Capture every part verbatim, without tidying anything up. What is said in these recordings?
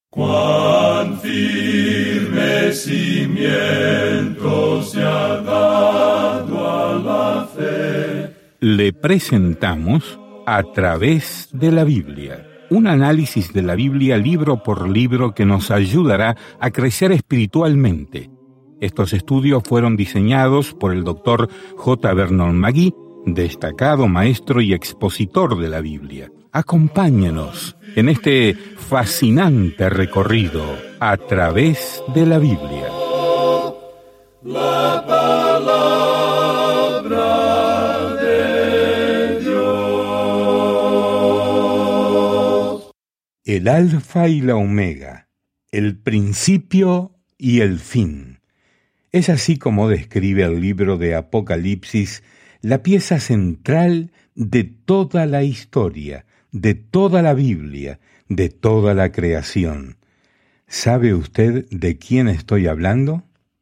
Cuán firme cimiento se ha dado a la fe. Le presentamos A través de la Biblia, un análisis de la Biblia libro por libro que nos ayudará a crecer espiritualmente. Estos estudios fueron diseñados por el doctor J. Vernon McGee, destacado maestro y expositor de la Biblia. Acompáñenos en este fascinante recorrido a través de la Biblia. La palabra de Dios. El Alfa y la Omega, el principio y el fin. Es así como describe el libro de Apocalipsis la pieza central de toda la historia, de toda la Biblia, de toda la creación. ¿Sabe usted de quién estoy hablando?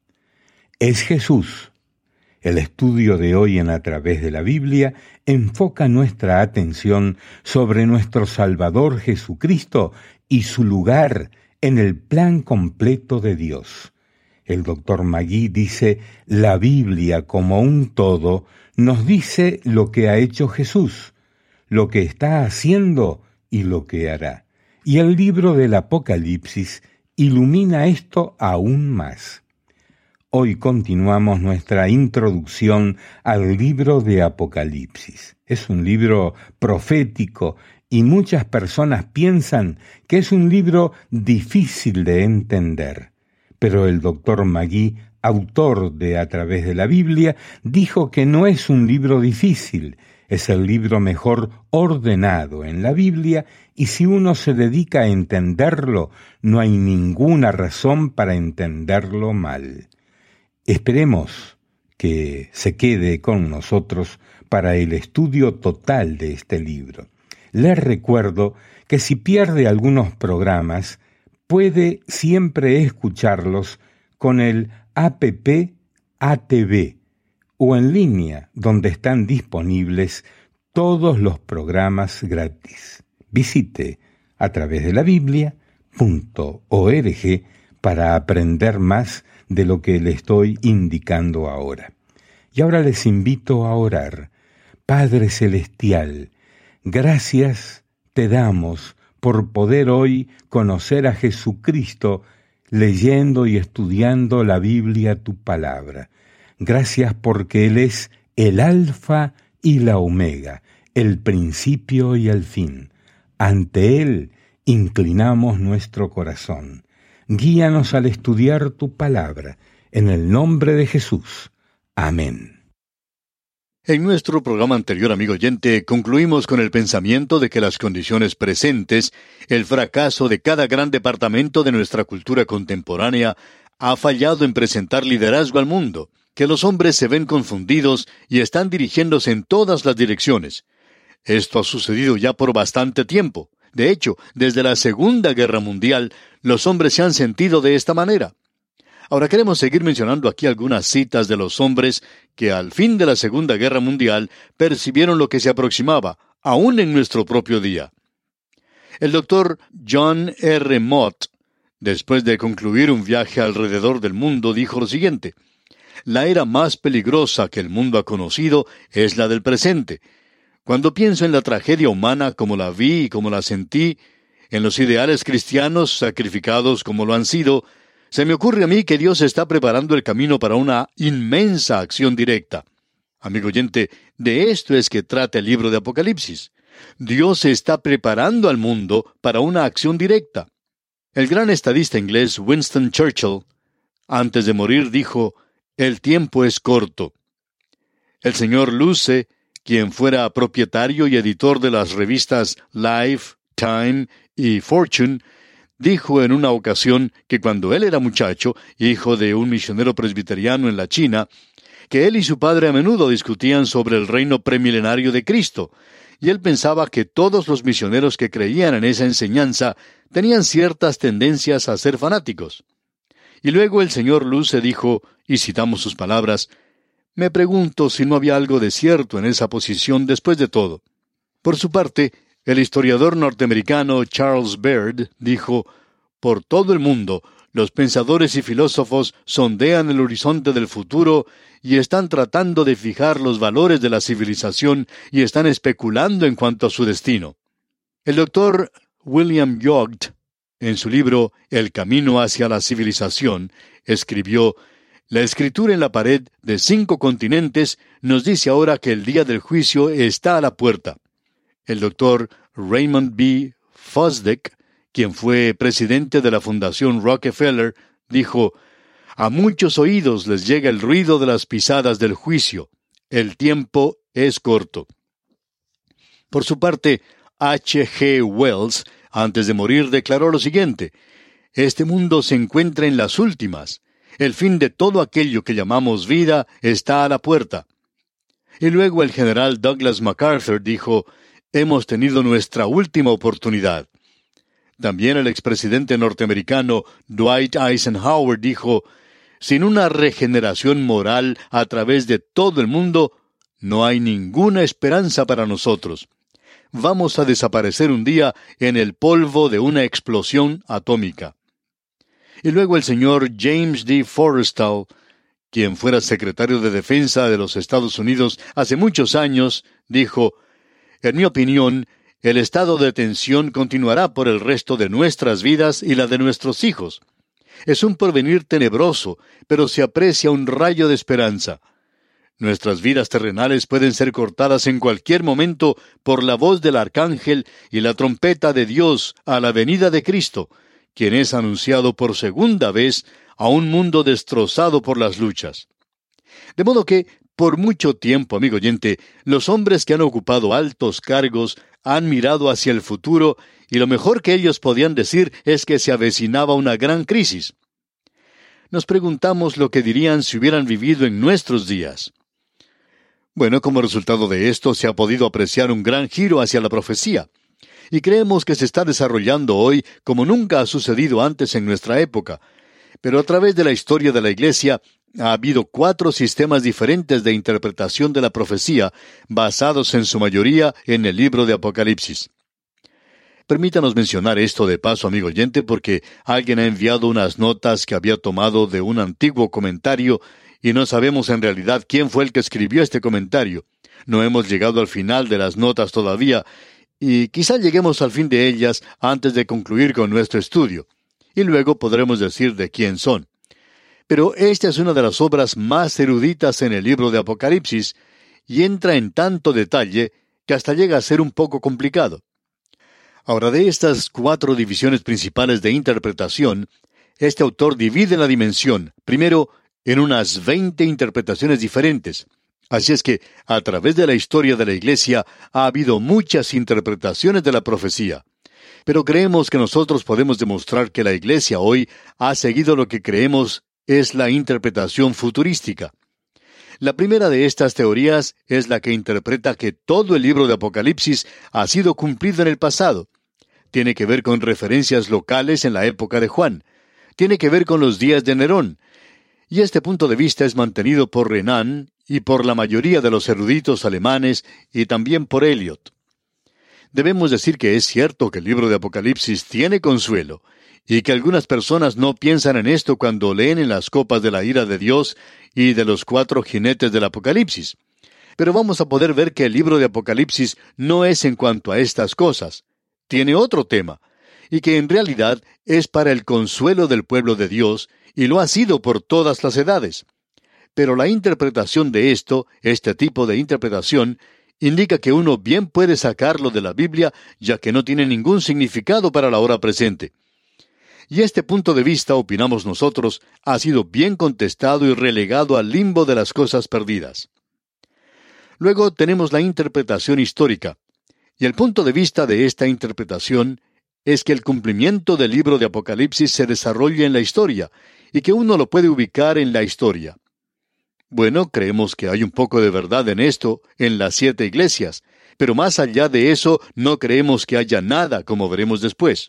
Es Jesús. El estudio de hoy en A través de la Biblia enfoca nuestra atención sobre nuestro Salvador Jesucristo y su lugar en el plan completo de Dios. El doctor McGee dice, la Biblia como un todo nos dice lo que ha hecho Jesús, lo que está haciendo y lo que hará. Y el libro del Apocalipsis ilumina esto aún más. Hoy continuamos nuestra introducción al libro de Apocalipsis. Es un libro profético y muchas personas piensan que es un libro difícil de entender. Pero el doctor McGee, autor de A través de la Biblia, dijo que no es un libro difícil, es el libro mejor ordenado en la Biblia y si uno se dedica a entenderlo, no hay ninguna razón para entenderlo mal. Esperemos que se quede con nosotros para el estudio total de este libro. Les recuerdo que si pierde algunos programas, puede siempre escucharlos con el app A T V o en línea, donde están disponibles todos los programas gratis. Visite a través de la biblia punto org para aprender más de lo que le estoy indicando ahora. Y ahora les invito a orar. Padre Celestial, gracias te damos por poder hoy conocer a Jesucristo leyendo y estudiando la Biblia, tu palabra. Gracias porque Él es el Alfa y la Omega, el principio y el fin. Ante Él inclinamos nuestro corazón. Guíanos al estudiar tu palabra, en el nombre de Jesús. Amén. En nuestro programa anterior, amigo oyente, concluimos con el pensamiento de que las condiciones presentes, el fracaso de cada gran departamento de nuestra cultura contemporánea, ha fallado en presentar liderazgo al mundo, que los hombres se ven confundidos y están dirigiéndose en todas las direcciones. Esto ha sucedido ya por bastante tiempo. De hecho, desde la Segunda Guerra Mundial, los hombres se han sentido de esta manera. Ahora queremos seguir mencionando aquí algunas citas de los hombres que al fin de la Segunda Guerra Mundial percibieron lo que se aproximaba, aún en nuestro propio día. El doctor John R. Mott, después de concluir un viaje alrededor del mundo, dijo lo siguiente: la era más peligrosa que el mundo ha conocido es la del presente. Cuando pienso en la tragedia humana como la vi y como la sentí, en los ideales cristianos sacrificados como lo han sido, se me ocurre a mí que Dios está preparando el camino para una inmensa acción directa. Amigo oyente, de esto es que trata el libro de Apocalipsis. Dios está preparando al mundo para una acción directa. El gran estadista inglés Winston Churchill, antes de morir, dijo: «El tiempo es corto». El señor Luce, quien fuera propietario y editor de las revistas Life, Time y Fortune, dijo en una ocasión que cuando él era muchacho, hijo de un misionero presbiteriano en la China, que él y su padre a menudo discutían sobre el reino premilenario de Cristo, y él pensaba que todos los misioneros que creían en esa enseñanza tenían ciertas tendencias a ser fanáticos. Y luego el señor Luce dijo, y citamos sus palabras: «Me pregunto si no había algo de cierto en esa posición después de todo». Por su parte, el historiador norteamericano Charles Baird dijo: Por todo el mundo, los pensadores y filósofos sondean el horizonte del futuro y están tratando de fijar los valores de la civilización y están especulando en cuanto a su destino. El doctor William Young, en su libro El camino hacia la civilización, escribió: «La escritura en la pared de cinco continentes nos dice ahora que el día del juicio está a la puerta». El doctor Raymond B. Fosdick, quien fue presidente de la Fundación Rockefeller, dijo: «A muchos oídos les llega el ruido de las pisadas del juicio. El tiempo es corto». Por su parte, H G Wells, antes de morir, declaró lo siguiente: «Este mundo se encuentra en las últimas. El fin de todo aquello que llamamos vida está a la puerta». Y luego el general Douglas MacArthur dijo: «Hemos tenido nuestra última oportunidad». También el expresidente norteamericano Dwight Eisenhower dijo: «Sin una regeneración moral a través de todo el mundo, no hay ninguna esperanza para nosotros. Vamos a desaparecer un día en el polvo de una explosión atómica». Y luego el señor James D. Forrestal, quien fuera secretario de Defensa de los Estados Unidos hace muchos años, dijo: «En mi opinión, el estado de tensión continuará por el resto de nuestras vidas y la de nuestros hijos. Es un porvenir tenebroso, pero se aprecia un rayo de esperanza. Nuestras vidas terrenales pueden ser cortadas en cualquier momento por la voz del arcángel y la trompeta de Dios a la venida de Cristo, quien es anunciado por segunda vez a un mundo destrozado por las luchas». De modo que, por mucho tiempo, amigo oyente, los hombres que han ocupado altos cargos han mirado hacia el futuro y lo mejor que ellos podían decir es que se avecinaba una gran crisis. Nos preguntamos lo que dirían si hubieran vivido en nuestros días. Bueno, como resultado de esto se ha podido apreciar un gran giro hacia la profecía, y creemos que se está desarrollando hoy como nunca ha sucedido antes en nuestra época. Pero a través de la historia de la Iglesia ha habido cuatro sistemas diferentes de interpretación de la profecía, basados en su mayoría en el libro de Apocalipsis. Permítanos mencionar esto de paso, amigo oyente, porque alguien ha enviado unas notas que había tomado de un antiguo comentario y no sabemos en realidad quién fue el que escribió este comentario. No hemos llegado al final de las notas todavía, y quizá lleguemos al fin de ellas antes de concluir con nuestro estudio, y luego podremos decir de quién son. Pero esta es una de las obras más eruditas en el libro de Apocalipsis, y entra en tanto detalle que hasta llega a ser un poco complicado. Ahora, de estas cuatro divisiones principales de interpretación, este autor divide la dimensión, primero, en unas veinte interpretaciones diferentes. Así es que, a través de la historia de la Iglesia, ha habido muchas interpretaciones de la profecía. Pero creemos que nosotros podemos demostrar que la Iglesia hoy ha seguido lo que creemos es la interpretación futurística. La primera de estas teorías es la que interpreta que todo el libro de Apocalipsis ha sido cumplido en el pasado. Tiene que ver con referencias locales en la época de Juan. Tiene que ver con los días de Nerón. Y este punto de vista es mantenido por Renan y por la mayoría de los eruditos alemanes y también por Eliot. Debemos decir que es cierto que el libro de Apocalipsis tiene consuelo, y que algunas personas no piensan en esto cuando leen en las copas de la ira de Dios y de los cuatro jinetes del Apocalipsis. Pero vamos a poder ver que el libro de Apocalipsis no es en cuanto a estas cosas. Tiene otro tema, y que en realidad es para el consuelo del pueblo de Dios, y lo ha sido por todas las edades. Pero la interpretación de esto, este tipo de interpretación, indica que uno bien puede sacarlo de la Biblia, ya que no tiene ningún significado para la hora presente. Y este punto de vista, opinamos nosotros, ha sido bien contestado y relegado al limbo de las cosas perdidas. Luego tenemos la interpretación histórica. Y el punto de vista de esta interpretación es que el cumplimiento del libro de Apocalipsis se desarrolla en la historia, y que uno lo puede ubicar en la historia. Bueno, creemos que hay un poco de verdad en esto, en las siete iglesias, pero más allá de eso no creemos que haya nada, como veremos después.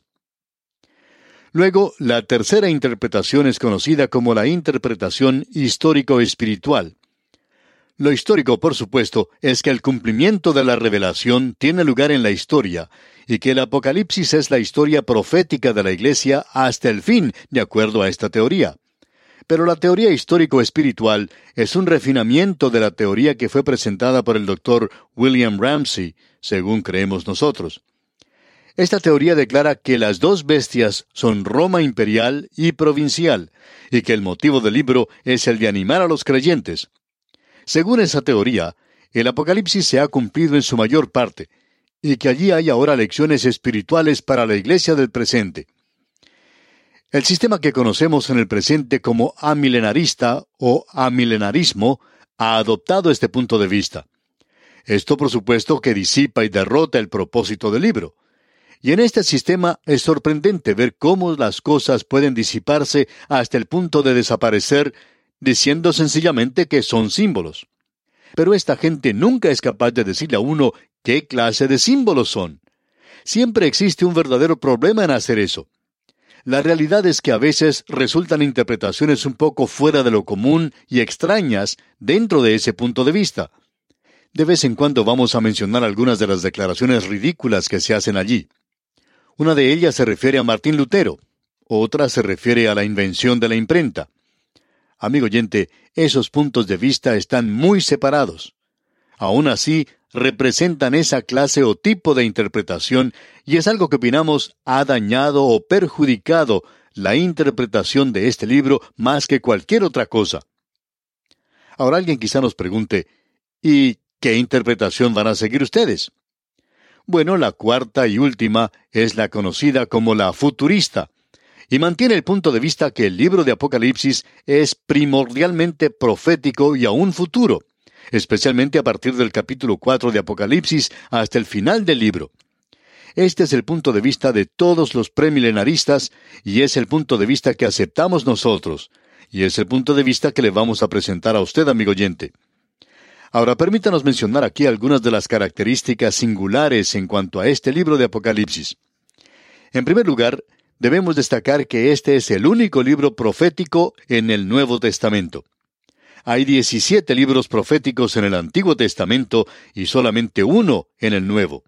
Luego, la tercera interpretación es conocida como la interpretación histórico-espiritual. Lo histórico, por supuesto, es que el cumplimiento de la revelación tiene lugar en la historia, y que el Apocalipsis es la historia profética de la Iglesia hasta el fin, de acuerdo a esta teoría. Pero la teoría histórico-espiritual es un refinamiento de la teoría que fue presentada por el doctor William Ramsey, según creemos nosotros. Esta teoría declara que las dos bestias son Roma imperial y provincial, y que el motivo del libro es el de animar a los creyentes. Según esa teoría, el Apocalipsis se ha cumplido en su mayor parte, y que allí hay ahora lecciones espirituales para la iglesia del presente. El sistema que conocemos en el presente como amilenarista o amilenarismo ha adoptado este punto de vista. Esto, por supuesto, que disipa y derrota el propósito del libro. Y en este sistema es sorprendente ver cómo las cosas pueden disiparse hasta el punto de desaparecer, diciendo sencillamente que son símbolos. Pero esta gente nunca es capaz de decirle a uno qué clase de símbolos son. Siempre existe un verdadero problema en hacer eso. La realidad es que a veces resultan interpretaciones un poco fuera de lo común y extrañas dentro de ese punto de vista. De vez en cuando vamos a mencionar algunas de las declaraciones ridículas que se hacen allí. Una de ellas se refiere a Martín Lutero, otra se refiere a la invención de la imprenta. Amigo oyente, esos puntos de vista están muy separados. Aún así, representan esa clase o tipo de interpretación y es algo que opinamos ha dañado o perjudicado la interpretación de este libro más que cualquier otra cosa. Ahora alguien quizá nos pregunte, ¿y qué interpretación van a seguir ustedes? Bueno, la cuarta y última es la conocida como la futurista, y mantiene el punto de vista que el libro de Apocalipsis es primordialmente profético y aún futuro, especialmente a partir del capítulo cuatro de Apocalipsis hasta el final del libro. Este es el punto de vista de todos los premilenaristas, y es el punto de vista que aceptamos nosotros, y es el punto de vista que le vamos a presentar a usted, amigo oyente. Ahora, permítanos mencionar aquí algunas de las características singulares en cuanto a este libro de Apocalipsis. En primer lugar, debemos destacar que este es el único libro profético en el Nuevo Testamento. Hay diecisiete libros proféticos en el Antiguo Testamento y solamente uno en el Nuevo.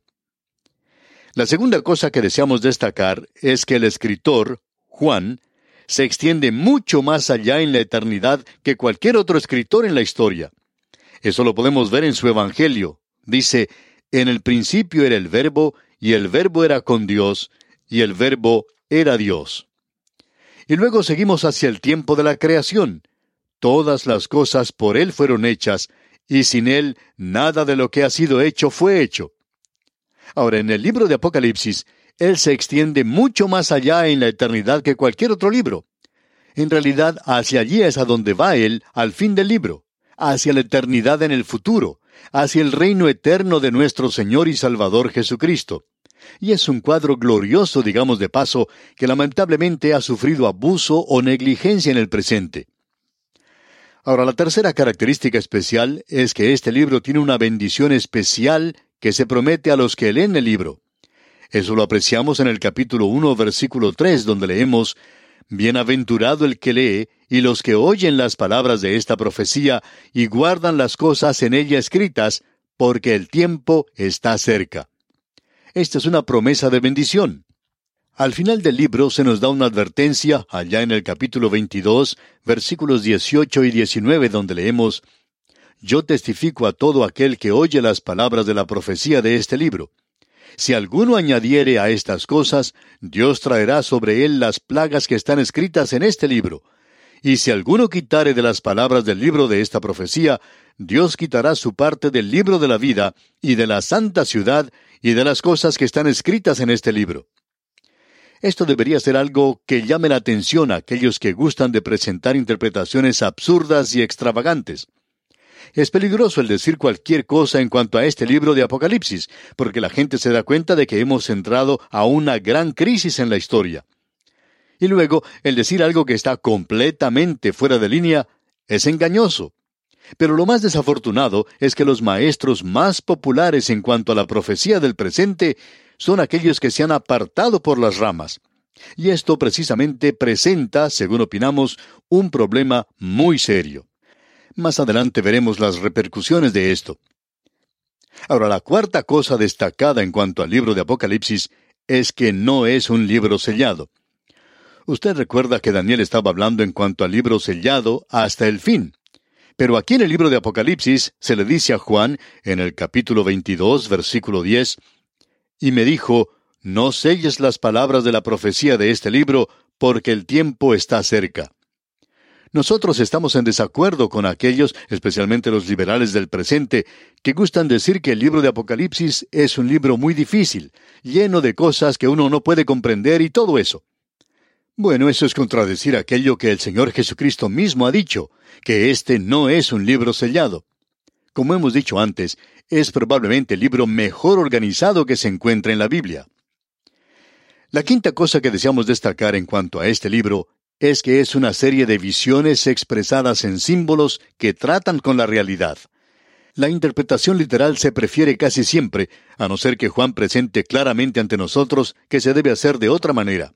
La segunda cosa que deseamos destacar es que el escritor, Juan, se extiende mucho más allá en la eternidad que cualquier otro escritor en la historia. Eso lo podemos ver en su Evangelio. Dice, en el principio era el Verbo, y el Verbo era con Dios, y el Verbo era Dios. Y luego seguimos hacia el tiempo de la creación. Todas las cosas por Él fueron hechas, y sin Él nada de lo que ha sido hecho fue hecho. Ahora, en el libro de Apocalipsis, Él se extiende mucho más allá en la eternidad que cualquier otro libro. En realidad, hacia allí es a donde va Él al fin del libro, hacia la eternidad en el futuro, hacia el reino eterno de nuestro Señor y Salvador Jesucristo. Y es un cuadro glorioso, digamos de paso, que lamentablemente ha sufrido abuso o negligencia en el presente. Ahora, la tercera característica especial es que este libro tiene una bendición especial que se promete a los que leen el libro. Eso lo apreciamos en el capítulo uno, versículo tres, donde leemos, «Bienaventurado el que lee, y los que oyen las palabras de esta profecía, y guardan las cosas en ella escritas, porque el tiempo está cerca». Esta es una promesa de bendición. Al final del libro se nos da una advertencia, allá en el capítulo veintidós, versículos dieciocho y diecinueve, donde leemos, «Yo testifico a todo aquel que oye las palabras de la profecía de este libro. Si alguno añadiere a estas cosas, Dios traerá sobre él las plagas que están escritas en este libro. Y si alguno quitare de las palabras del libro de esta profecía, Dios quitará su parte del libro de la vida, y de la santa ciudad, y de las cosas que están escritas en este libro». Esto debería ser algo que llame la atención a aquellos que gustan de presentar interpretaciones absurdas y extravagantes. Es peligroso el decir cualquier cosa en cuanto a este libro de Apocalipsis, porque la gente se da cuenta de que hemos entrado a una gran crisis en la historia. Y luego, el decir algo que está completamente fuera de línea es engañoso. Pero lo más desafortunado es que los maestros más populares en cuanto a la profecía del presente son aquellos que se han apartado por las ramas. Y esto precisamente presenta, según opinamos, un problema muy serio. Más adelante veremos las repercusiones de esto. Ahora, la cuarta cosa destacada en cuanto al libro de Apocalipsis es que no es un libro sellado. Usted recuerda que Daniel estaba hablando en cuanto al libro sellado hasta el fin. Pero aquí en el libro de Apocalipsis se le dice a Juan, en el capítulo veintidós, versículo diez, y me dijo, no selles las palabras de la profecía de este libro, porque el tiempo está cerca. Nosotros estamos en desacuerdo con aquellos, especialmente los liberales del presente, que gustan decir que el libro de Apocalipsis es un libro muy difícil, lleno de cosas que uno no puede comprender y todo eso. Bueno, eso es contradecir aquello que el Señor Jesucristo mismo ha dicho, que este no es un libro sellado. Como hemos dicho antes, es probablemente el libro mejor organizado que se encuentra en la Biblia. La quinta cosa que deseamos destacar en cuanto a este libro es que es una serie de visiones expresadas en símbolos que tratan con la realidad. La interpretación literal se prefiere casi siempre, a no ser que Juan presente claramente ante nosotros que se debe hacer de otra manera.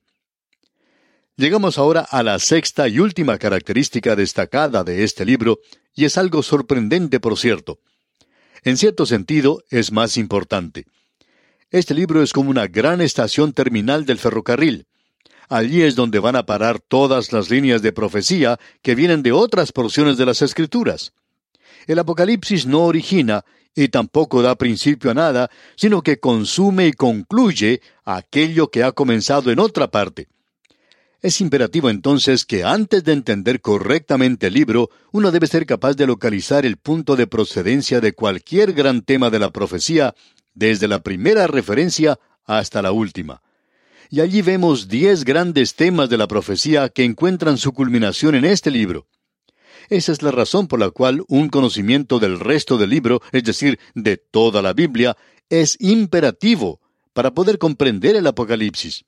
Llegamos ahora a la sexta y última característica destacada de este libro, y es algo sorprendente, por cierto. En cierto sentido, es más importante. Este libro es como una gran estación terminal del ferrocarril. Allí es donde van a parar todas las líneas de profecía que vienen de otras porciones de las Escrituras. El Apocalipsis no origina y tampoco da principio a nada, sino que consume y concluye aquello que ha comenzado en otra parte. Es imperativo entonces que antes de entender correctamente el libro, uno debe ser capaz de localizar el punto de procedencia de cualquier gran tema de la profecía, desde la primera referencia hasta la última. Y allí vemos diez grandes temas de la profecía que encuentran su culminación en este libro. Esa es la razón por la cual un conocimiento del resto del libro, es decir, de toda la Biblia, es imperativo para poder comprender el Apocalipsis.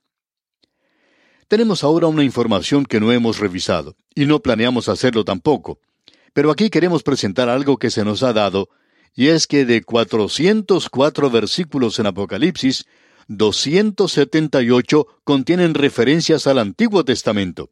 Tenemos ahora una información que no hemos revisado, y no planeamos hacerlo tampoco. Pero aquí queremos presentar algo que se nos ha dado, y es que de cuatrocientos cuatro versículos en Apocalipsis, doscientos setenta y ocho contienen referencias al Antiguo Testamento.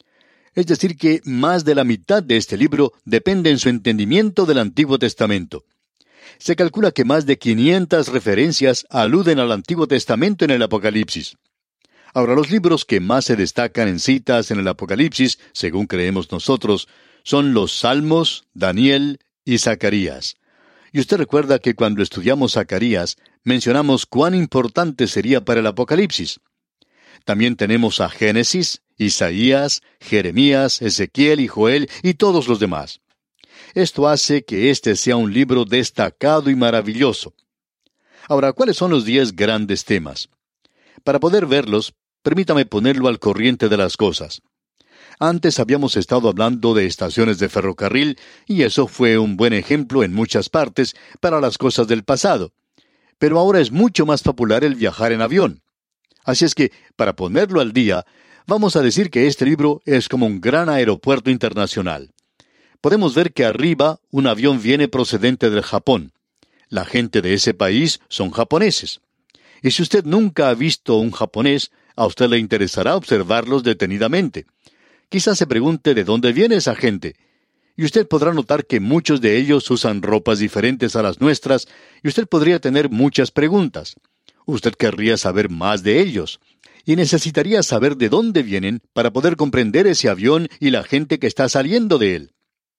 Es decir que más de la mitad de este libro depende en su entendimiento del Antiguo Testamento. Se calcula que más de quinientas referencias aluden al Antiguo Testamento en el Apocalipsis. Ahora, los libros que más se destacan en citas en el Apocalipsis, según creemos nosotros, son los Salmos, Daniel y Zacarías. Y usted recuerda que cuando estudiamos Zacarías, mencionamos cuán importante sería para el Apocalipsis. También tenemos a Génesis, Isaías, Jeremías, Ezequiel y Joel y todos los demás. Esto hace que este sea un libro destacado y maravilloso. Ahora, ¿cuáles son los diez grandes temas? Para poder verlos, permítame ponerlo al corriente de las cosas. Antes habíamos estado hablando de estaciones de ferrocarril, y eso fue un buen ejemplo en muchas partes para las cosas del pasado. Pero ahora es mucho más popular el viajar en avión. Así es que, para ponerlo al día, vamos a decir que este libro es como un gran aeropuerto internacional. Podemos ver que arriba un avión viene procedente del Japón. La gente de ese país son japoneses. Y si usted nunca ha visto un japonés, a usted le interesará observarlos detenidamente. Quizás se pregunte de dónde viene esa gente. Y usted podrá notar que muchos de ellos usan ropas diferentes a las nuestras, y usted podría tener muchas preguntas. Usted querría saber más de ellos, y necesitaría saber de dónde vienen para poder comprender ese avión y la gente que está saliendo de él.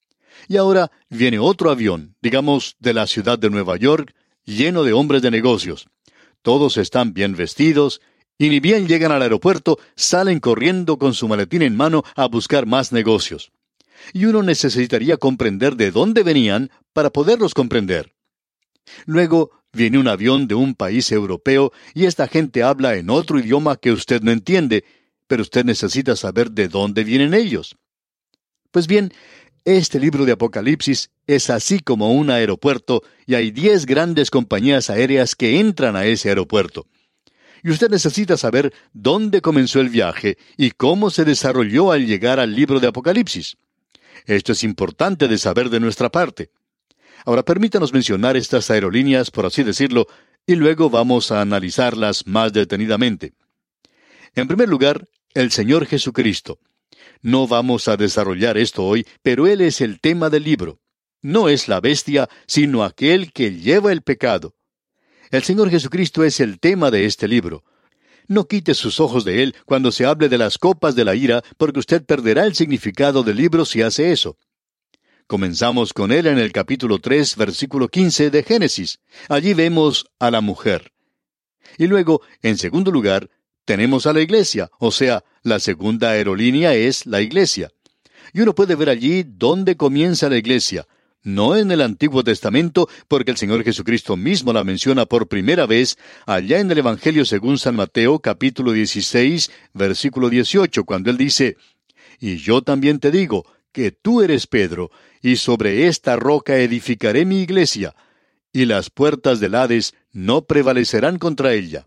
Y ahora viene otro avión, digamos de la ciudad de Nueva York, lleno de hombres de negocios. Todos están bien vestidos, y ni bien llegan al aeropuerto, salen corriendo con su maletín en mano a buscar más negocios. Y uno necesitaría comprender de dónde venían para poderlos comprender. Luego viene un avión de un país europeo y esta gente habla en otro idioma que usted no entiende, pero usted necesita saber de dónde vienen ellos. Pues bien, este libro de Apocalipsis es así como un aeropuerto y hay diez grandes compañías aéreas que entran a ese aeropuerto. Y usted necesita saber dónde comenzó el viaje y cómo se desarrolló al llegar al libro de Apocalipsis. Esto es importante de saber de nuestra parte. Ahora permítanos mencionar estas aerolíneas, por así decirlo, y luego vamos a analizarlas más detenidamente. En primer lugar, el Señor Jesucristo. No vamos a desarrollar esto hoy, pero Él es el tema del libro. no es la bestia, sino aquel que lleva el pecado. El Señor Jesucristo es el tema de este libro. No quite sus ojos de él cuando se hable de las copas de la ira, porque usted perderá el significado del libro si hace eso. Comenzamos con él en el capítulo tres, versículo quince de Génesis. Allí vemos a la mujer. Y luego, en segundo lugar, tenemos a la iglesia, o sea, la segunda aerolínea es la iglesia. Y uno puede ver allí dónde comienza la iglesia, no en el Antiguo Testamento, porque el Señor Jesucristo mismo la menciona por primera vez allá en el Evangelio según San Mateo, capítulo dieciséis, versículo dieciocho, cuando él dice, «Y yo también te digo, que tú eres Pedro, y sobre esta roca edificaré mi iglesia, y las puertas del Hades no prevalecerán contra ella».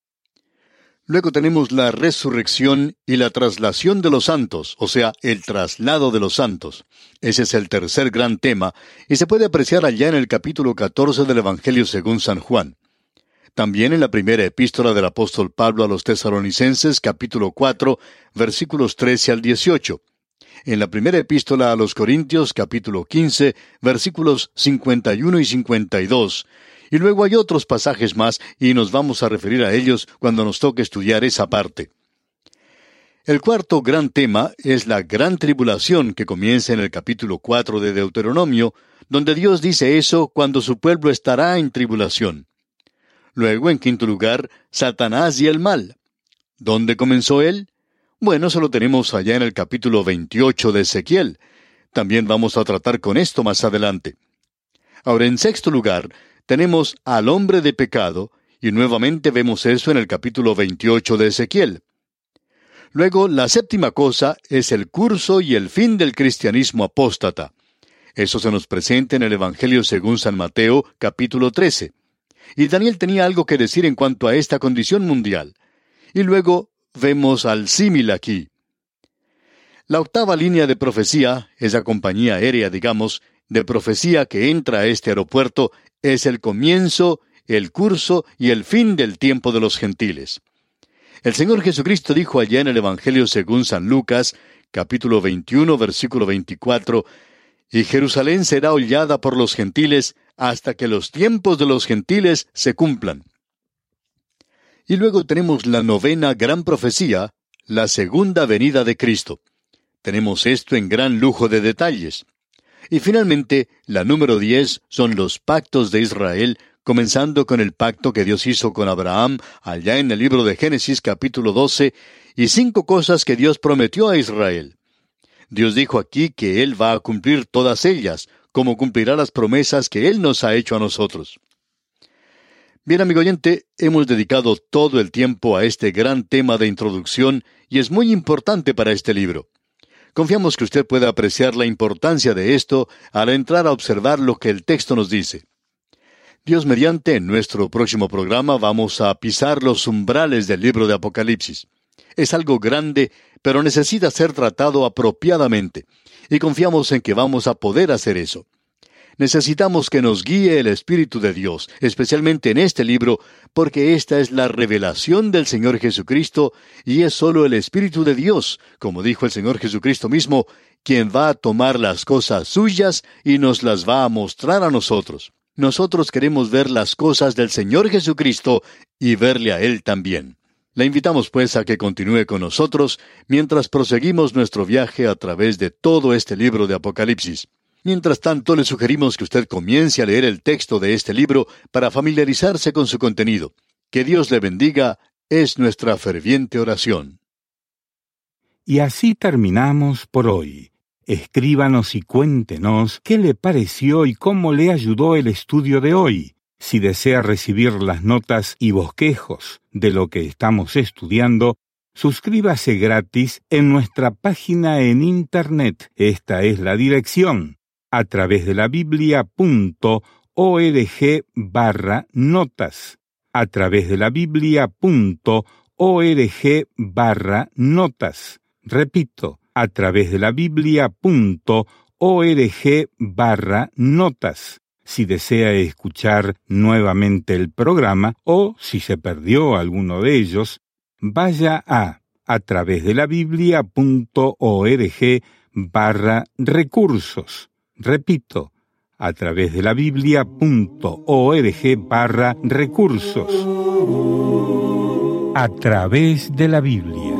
Luego tenemos la resurrección y la traslación de los santos, o sea, el traslado de los santos. Ese es el tercer gran tema, y se puede apreciar allá en el capítulo catorce del Evangelio según San Juan. También en la primera epístola del apóstol Pablo a los Tesalonicenses, capítulo cuatro, versículos trece al dieciocho. En la primera epístola a los Corintios, capítulo quince, versículos cincuenta y uno y cincuenta y dos. Y luego hay otros pasajes más, y nos vamos a referir a ellos cuando nos toque estudiar esa parte. El cuarto gran tema es la gran tribulación que comienza en el capítulo cuatro de Deuteronomio, donde Dios dice eso cuando su pueblo estará en tribulación. Luego, en quinto lugar, Satanás y el mal. ¿Dónde comenzó él? Bueno, eso lo tenemos allá en el capítulo veintiocho de Ezequiel. También vamos a tratar con esto más adelante. Ahora, en sexto lugar, tenemos al hombre de pecado, y nuevamente vemos eso en el capítulo veintiocho de Ezequiel. Luego, la séptima cosa es el curso y el fin del cristianismo apóstata. Eso se nos presenta en el Evangelio según San Mateo, capítulo trece. Y Daniel tenía algo que decir en cuanto a esta condición mundial. Y luego vemos al símil aquí. La octava línea de profecía, esa compañía aérea, digamos, de profecía que entra a este aeropuerto, es el comienzo, el curso y el fin del tiempo de los gentiles. El Señor Jesucristo dijo allá en el Evangelio según San Lucas, capítulo veintiuno, versículo veinticuatro, «Y Jerusalén será hollada por los gentiles hasta que los tiempos de los gentiles se cumplan». Y luego tenemos la novena gran profecía, la segunda venida de Cristo. Tenemos esto en gran lujo de detalles. Y finalmente, la número diez son los pactos de Israel, comenzando con el pacto que Dios hizo con Abraham, allá en el libro de Génesis capítulo doce, y cinco cosas que Dios prometió a Israel. Dios dijo aquí que Él va a cumplir todas ellas, como cumplirá las promesas que Él nos ha hecho a nosotros. Bien, amigo oyente, hemos dedicado todo el tiempo a este gran tema de introducción, y es muy importante para este libro. Confiamos que usted pueda apreciar la importancia de esto al entrar a observar lo que el texto nos dice. Dios mediante, en nuestro próximo programa vamos a pisar los umbrales del libro de Apocalipsis. Es algo grande, pero necesita ser tratado apropiadamente, y confiamos en que vamos a poder hacer eso. Necesitamos que nos guíe el Espíritu de Dios, especialmente en este libro, porque esta es la revelación del Señor Jesucristo, y es solo el Espíritu de Dios, como dijo el Señor Jesucristo mismo, quien va a tomar las cosas suyas y nos las va a mostrar a nosotros. Nosotros queremos ver las cosas del Señor Jesucristo y verle a Él también. Le invitamos pues a que continúe con nosotros mientras proseguimos nuestro viaje a través de todo este libro de Apocalipsis. Mientras tanto, le sugerimos que usted comience a leer el texto de este libro para familiarizarse con su contenido. Que Dios le bendiga, es nuestra ferviente oración. Y así terminamos por hoy. Escríbanos y cuéntenos qué le pareció y cómo le ayudó el estudio de hoy. Si desea recibir las notas y bosquejos de lo que estamos estudiando, suscríbase gratis en nuestra página en Internet. Esta es la dirección: a través de la biblia punto org barra notas. A través de la biblia punto org barra notas. Repito, a través de la biblia punto org barra notas. Si desea escuchar nuevamente el programa o si se perdió alguno de ellos, vaya a a través de la biblia punto org barra recursos. Repito, a través de la biblia punto org barra recursos. A través de la Biblia.